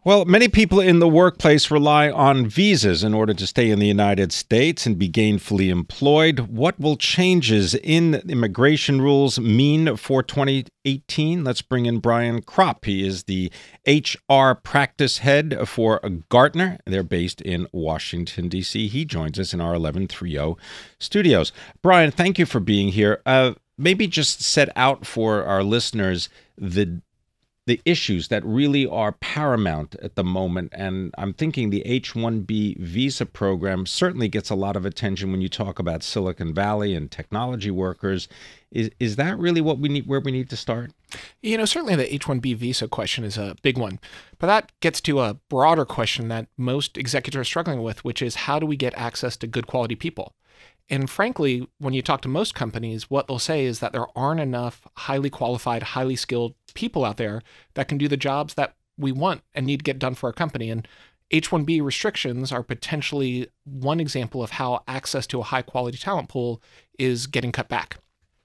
Well, many people in the workplace rely on visas in order to stay in the United States and be gainfully employed. What will changes in immigration rules mean for 2018? Let's bring in Brian Kropp. He is the HR practice head for Gartner. They're based in Washington, D.C. He joins us in our 1130 studios. Brian, thank you for being here. Maybe just set out for our listeners the issues that really are paramount at the moment. And I'm thinking the H-1B visa program certainly gets a lot of attention when you talk about Silicon Valley and technology workers. Is that really what we need, where we need to start? Certainly the H-1B visa question is a big one, but that gets to a broader question that most executives are struggling with, which is how do we get access to good quality people? And frankly, when you talk to most companies, what they'll say is that there aren't enough highly qualified, highly skilled people out there that can do the jobs that we want and need to get done for our company. And H-1B restrictions are potentially one example of how access to a high quality talent pool is getting cut back.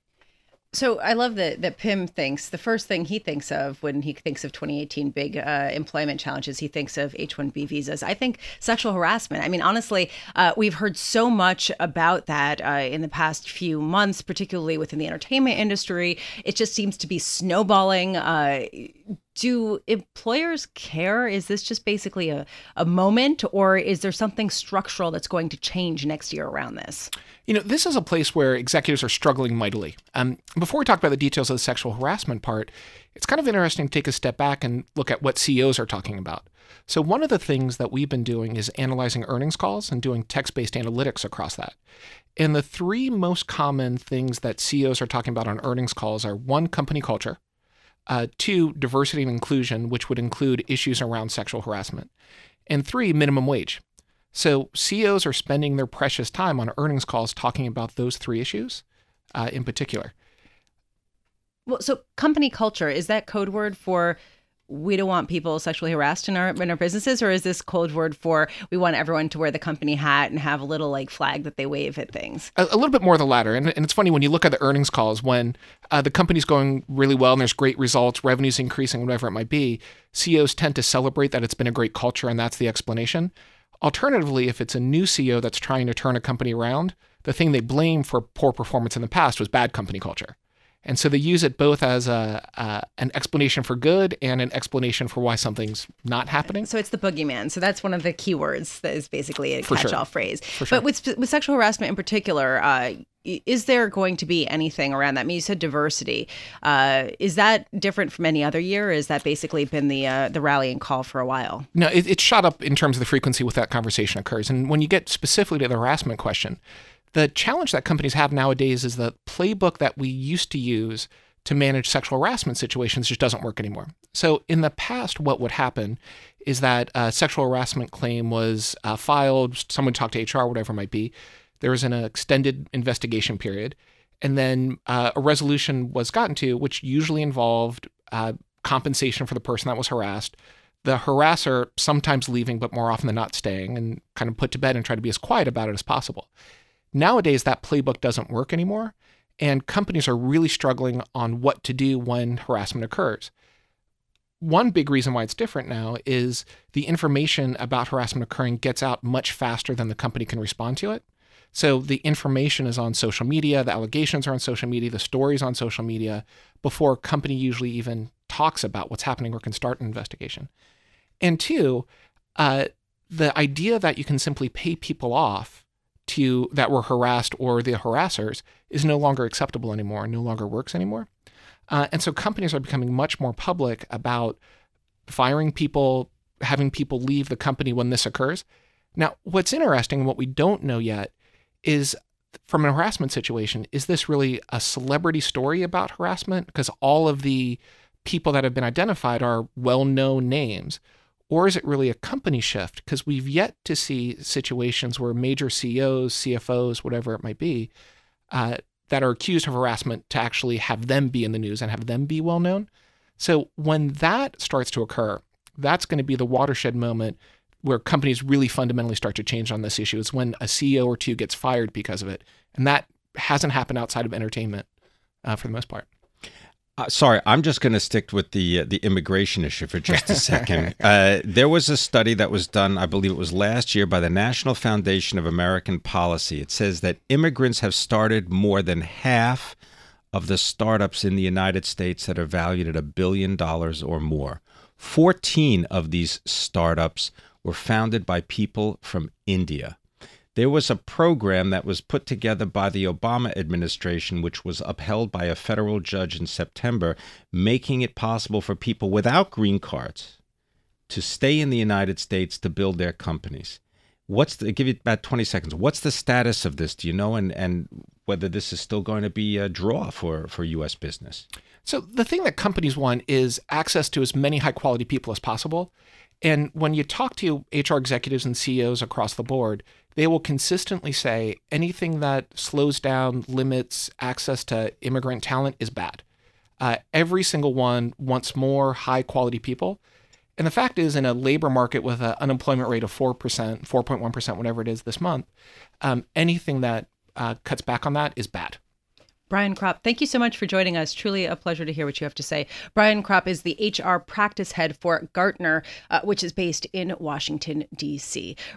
So I love that Pim thinks the first thing he thinks of when he thinks of 2018 big employment challenges, he thinks of H-1B visas. I think sexual harassment. I mean, honestly, we've heard so much about that in the past few months, particularly within the entertainment industry. It just seems to be snowballing. Do employers care? Is this just basically a moment, or is there something structural that's going to change next year around this? This is a place where executives are struggling mightily. Before we talk about the details of the sexual harassment part, it's kind of interesting to take a step back and look at what CEOs are talking about. So one of the things that we've been doing is analyzing earnings calls and doing text-based analytics across that. And the three most common things that CEOs are talking about on earnings calls are: one, company culture; two, diversity and inclusion, which would include issues around sexual harassment; and three, minimum wage. So CEOs are spending their precious time on earnings calls talking about those three issues in particular. Well, so company culture, is that code word for we don't want people sexually harassed in our businesses, or is this code word for we want everyone to wear the company hat and have a little flag that they wave at things? A little bit more of the latter. And it's funny when you look at the earnings calls, when the company's going really well and there's great results, revenue's increasing, whatever it might be, CEOs tend to celebrate that it's been a great culture and that's the explanation. Alternatively, if it's a new CEO that's trying to turn a company around, the thing they blame for poor performance in the past was bad company culture. And so they use it both as an explanation for good and an explanation for why something's not happening. So it's the boogeyman. So that's one of the key words that is basically a catch-all phrase. For sure. But with sexual harassment in particular, is there going to be anything around that? I mean, you said diversity. Is that different from any other year? Or has that basically been the rallying call for a while? No, it's shot up in terms of the frequency with that conversation occurs. And when you get specifically to the harassment question, the challenge that companies have nowadays is the playbook that we used to use to manage sexual harassment situations just doesn't work anymore. So in the past, what would happen is that a sexual harassment claim was filed, someone talked to HR, whatever it might be. There was an extended investigation period, and then a resolution was gotten to, which usually involved compensation for the person that was harassed, the harasser sometimes leaving, but more often than not staying, and kind of put to bed and try to be as quiet about it as possible. Nowadays, that playbook doesn't work anymore, and companies are really struggling on what to do when harassment occurs. One big reason why it's different now is the information about harassment occurring gets out much faster than the company can respond to it. So the information is on social media, the allegations are on social media, the stories on social media, before a company usually even talks about what's happening or can start an investigation. And two, the idea that you can simply pay people off that were harassed or the harassers is no longer acceptable anymore, no longer works anymore. And so companies are becoming much more public about firing people, having people leave the company when this occurs. Now, what's interesting and what we don't know yet is, from a harassment situation, is this really a celebrity story about harassment? Because all of the people that have been identified are well-known names. Or is it really a company shift? Because we've yet to see situations where major CEOs, CFOs, whatever it might be, that are accused of harassment to actually have them be in the news and have them be well known. So when that starts to occur, that's going to be the watershed moment where companies really fundamentally start to change on this issue. It's when a CEO or two gets fired because of it. And that hasn't happened outside of entertainment for the most part. Sorry, I'm just going to stick with the immigration issue for just a second. There was a study that was done, I believe it was last year, by the National Foundation of American Policy. It says that immigrants have started more than half of the startups in the United States that are valued at $1 billion or more. 14 of these startups were founded by people from India. There was a program that was put together by the Obama administration, which was upheld by a federal judge in September, making it possible for people without green cards to stay in the United States to build their companies. I'll give you about 20 seconds. What's the status of this? Do you know? And whether this is still going to be a draw for U.S. business? So the thing that companies want is access to as many high quality people as possible. And when you talk to HR executives and CEOs across the board, they will consistently say anything that slows down, limits access to immigrant talent is bad. Every single one wants more high quality people. And the fact is, in a labor market with an unemployment rate of 4%, 4.1%, whatever it is this month, anything that cuts back on that is bad. Brian Kropp, thank you so much for joining us. Truly a pleasure to hear what you have to say. Brian Kropp is the HR practice head for Gartner, which is based in Washington, D.C.